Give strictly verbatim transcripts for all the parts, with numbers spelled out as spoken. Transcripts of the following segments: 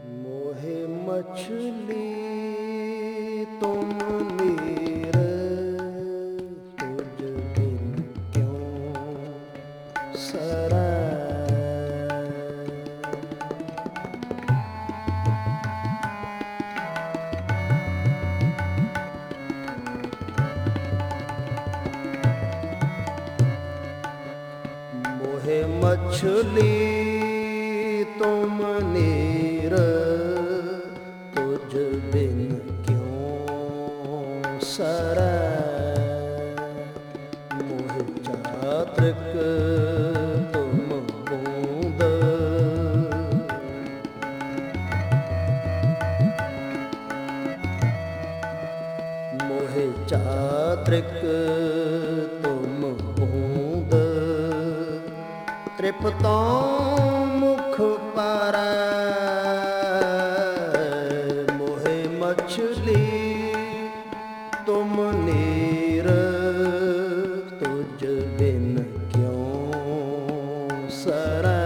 मोहे मछली तुम नीर, तुझ बिन क्यों सरै। मोहे मछली तुम नीर, तुझ बिन क्यों सरै। मोह चातृक तुम बूंद, मोह चातृक तुम बूंद। तृप्तों मुख पारै, मोहे मछली तुम नीर, तुझ बिन क्यों सरै।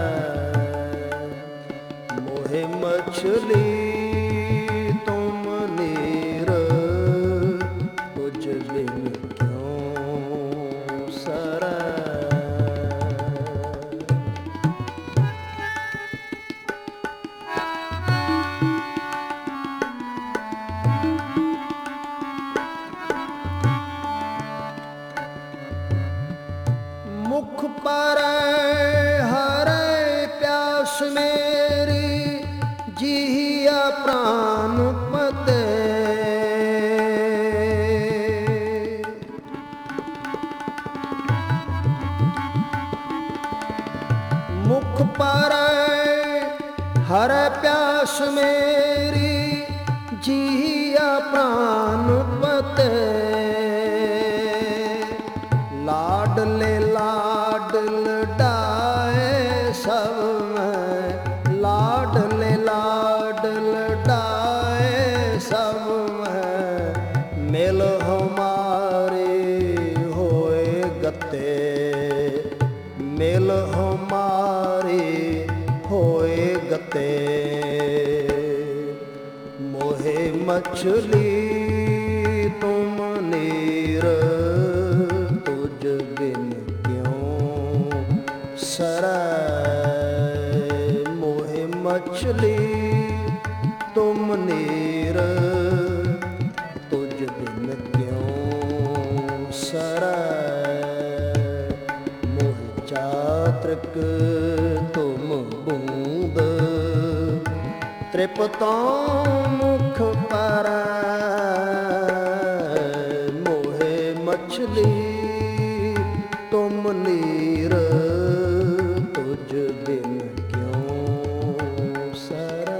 मोहे मछली तुम नीर, तुझ बिन क्यों सरै। मुख पारै हरै प्यास मेरी, जिहिया प्राण पते। मुख पारै हरै प्यास मेरी, जिहिया प्राण पते। लाडले लाड लडाए सब मैं, लाडले लाड लडाए सब मैं। मिल हमारे होए गते, मिल हमारे होए गते। मोहे मछली तुम नीर, तुझ बिन क्यों सरै। मोहे मछली तुम नीर, तुझ बिन क्यों सरै। मोह चातृक तुम बूंद, तृप्तों मुख पारै। मोहे मछली तुम नीर, तुझ बिन क्यों सरै।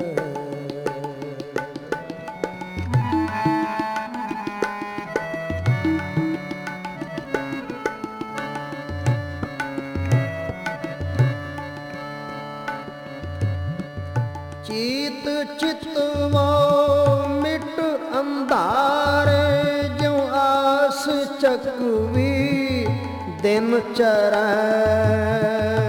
चीत चितवो मिट अंधारे, ज्यों आस चकवी दिन चरै।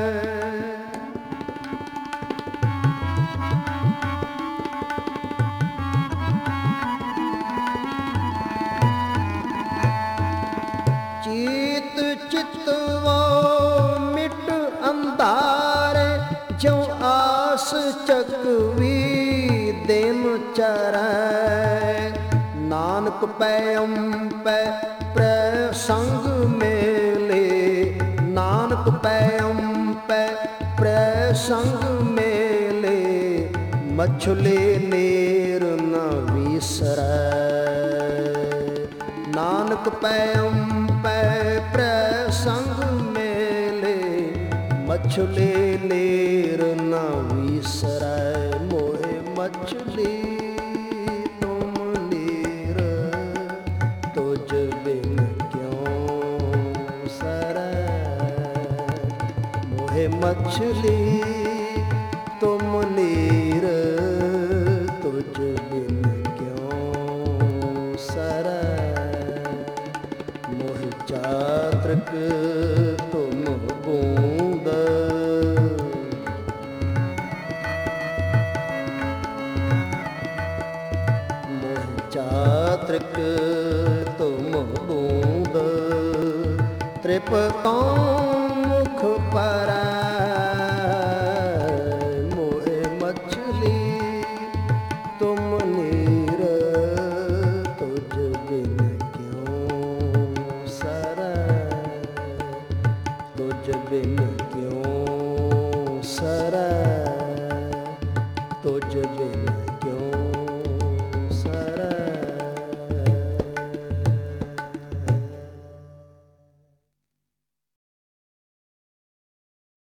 चीत चितवो मिट अंधारे, ज्यों आस चकवी दिन चरै। नानक पैम पै प्रसंग मेले, नानक पैम पै प्रसंग मेले। मछली नीर न विसरै, नानक पैम पै प्रसंग मेले। मछली नीर न विसरै। मोहे मछली तुम नीर, तुझ बिन क्यों सरै। मोहे मछली तुम नीर, तुझ बिन क्यों सरै। मोह चातृक तुम बूंद, ਤ੍ਰਿਕ ਤੁਮ ਬੂੰਦ ਤ੍ਰਿਪਤੋਂ ਮੁਖ ਪਰੈ ਮੋਏ ਮਛਲੀ ਤੁਮ ਨੀਰ ਤੁਝ ਬਿਨ ਕਿਉਂ ਸਰੈ ਤੁਝ ਬਿਨ ਕਿਉਂ ਸਰੈ ਤੁਝ ਬਿਨ